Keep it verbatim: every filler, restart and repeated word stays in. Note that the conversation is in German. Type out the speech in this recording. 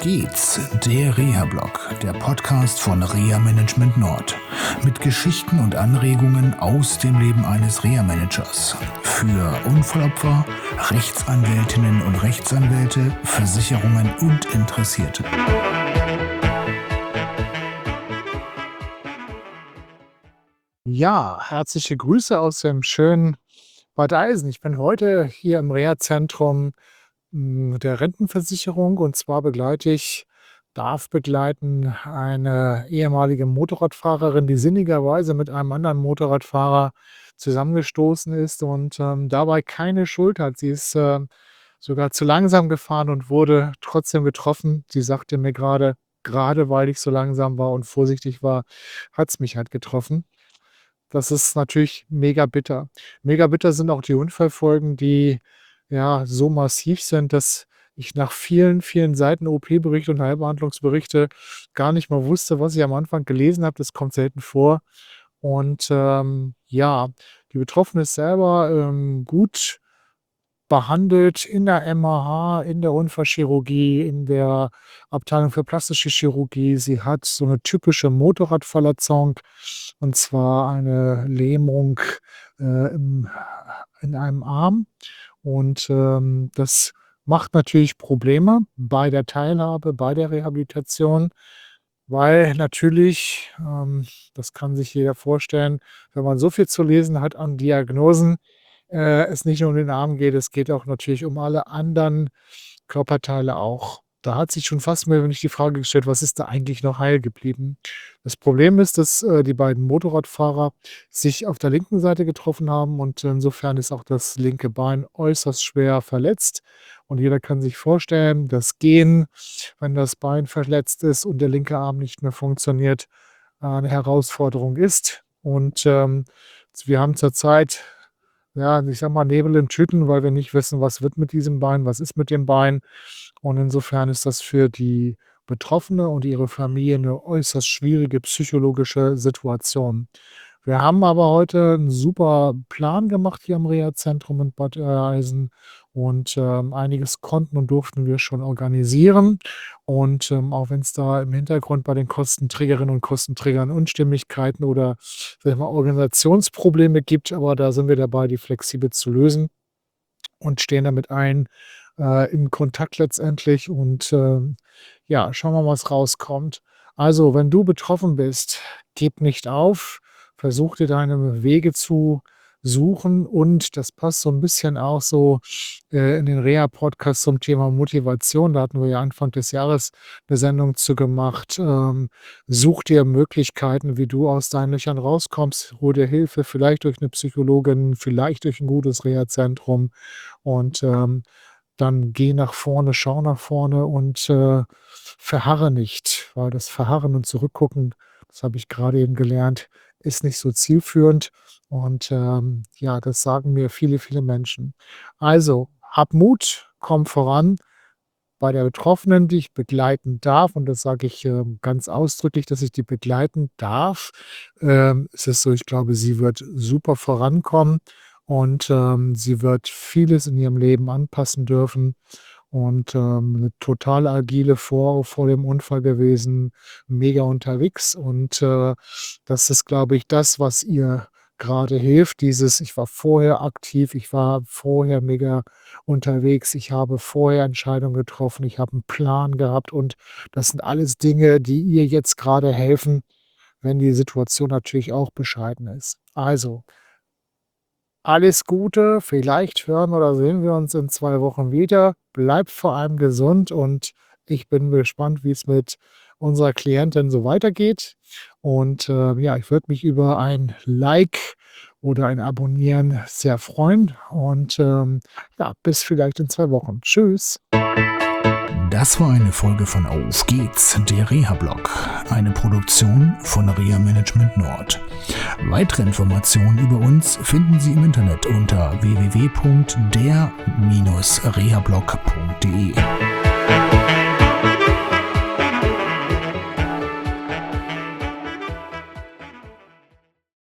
geht's, der Reha-Blog, der Podcast von Reha Management Nord. Mit Geschichten und Anregungen aus dem Leben eines Reha-Managers. Für Unfallopfer, Rechtsanwältinnen und Rechtsanwälte, Versicherungen und Interessierte. Ja, herzliche Grüße aus dem schönen Bad Eilsen. Ich bin heute hier im Reha-Zentrum m, der Rentenversicherung und zwar begleite ich, darf begleiten eine ehemalige Motorradfahrerin, die sinnigerweise mit einem anderen Motorradfahrer zusammengestoßen ist und ähm, dabei keine Schuld hat. Sie ist äh, sogar zu langsam gefahren und wurde trotzdem getroffen. Sie sagte mir gerade, gerade weil ich so langsam war und vorsichtig war, hat es mich halt getroffen. Das ist natürlich mega bitter. Mega bitter sind auch die Unfallfolgen, die ja so massiv sind, dass ich nach vielen, vielen Seiten O P-Berichte und Heilbehandlungsberichte gar nicht mal wusste, was ich am Anfang gelesen habe. Das kommt selten vor. Und ähm, ja, die Betroffene ist selber ähm, gut behandelt in der M H H, in der Unfallchirurgie, in der Abteilung für plastische Chirurgie. Sie hat so eine typische Motorradverletzung, und zwar eine Lähmung äh, im, in einem Arm. Und ähm, das macht natürlich Probleme bei der Teilhabe, bei der Rehabilitation, weil natürlich, ähm, das kann sich jeder vorstellen, wenn man so viel zu lesen hat an Diagnosen, äh, es nicht nur um den Arm geht, es geht auch natürlich um alle anderen Körperteile auch. Da hat sich schon fast mir nicht die Frage gestellt, was ist da eigentlich noch heil geblieben? Das Problem ist, dass äh, die beiden Motorradfahrer sich auf der linken Seite getroffen haben und insofern ist auch das linke Bein äußerst schwer verletzt. Und jeder kann sich vorstellen, das Gehen, wenn das Bein verletzt ist und der linke Arm nicht mehr funktioniert, äh, eine Herausforderung ist. Und ähm, wir haben zurzeit ja, ich sag mal, Nebel in Tüten, weil wir nicht wissen, was wird mit diesem Bein, was ist mit dem Bein. Und insofern ist das für die Betroffene und ihre Familie eine äußerst schwierige psychologische Situation. Wir haben aber heute einen super Plan gemacht hier am Reha-Zentrum in Bad Eilsen und ähm, einiges konnten und durften wir schon organisieren. Und ähm, auch wenn es da im Hintergrund bei den Kostenträgerinnen und Kostenträgern Unstimmigkeiten oder sag ich mal, Organisationsprobleme gibt, aber da sind wir dabei, die flexibel zu lösen und stehen da mit allen äh, in Kontakt letztendlich. Und ähm, ja, schauen wir mal, was rauskommt. Also, wenn du betroffen bist, gib nicht auf, versuch dir deine Wege zu suchen und das passt so ein bisschen auch so äh, in den Reha-Podcast zum Thema Motivation. Da hatten wir ja Anfang des Jahres eine Sendung zu gemacht. Ähm, such dir Möglichkeiten, wie du aus deinen Löchern rauskommst. Hol dir Hilfe, vielleicht durch eine Psychologin, vielleicht durch ein gutes Reha-Zentrum und ähm, dann geh nach vorne, schau nach vorne und äh, verharre nicht, weil das Verharren und Zurückgucken, das habe ich gerade eben gelernt, ist nicht so zielführend. Und ähm, ja, das sagen mir viele, viele Menschen. Also, hab Mut, komm voran. Bei der Betroffenen, die ich begleiten darf, und das sage ich ähm, ganz ausdrücklich, dass ich die begleiten darf, ähm, ist es so, ich glaube, sie wird super vorankommen und ähm, sie wird vieles in ihrem Leben anpassen dürfen und ähm, eine total agile vor, vor dem Unfall gewesen, mega unterwegs und äh, das ist, glaube ich, das, was ihr gerade hilft, dieses, ich war vorher aktiv, ich war vorher mega unterwegs, ich habe vorher Entscheidungen getroffen, ich habe einen Plan gehabt und das sind alles Dinge, die ihr jetzt gerade helfen, wenn die Situation natürlich auch bescheiden ist. Also, alles Gute, vielleicht hören oder sehen wir uns in zwei Wochen wieder. Bleibt vor allem gesund und ich bin gespannt, wie es mit unserer Klientin so weitergeht. Und äh, ja, ich würde mich über ein Like oder ein Abonnieren sehr freuen. Und ähm, ja, bis vielleicht in zwei Wochen. Tschüss. Das war eine Folge von Auf geht's, der Reha-Blog, eine Produktion von Reha Management Nord. Weitere Informationen über uns finden Sie im Internet unter w w w punkt der Bindestrich rehablog punkt de.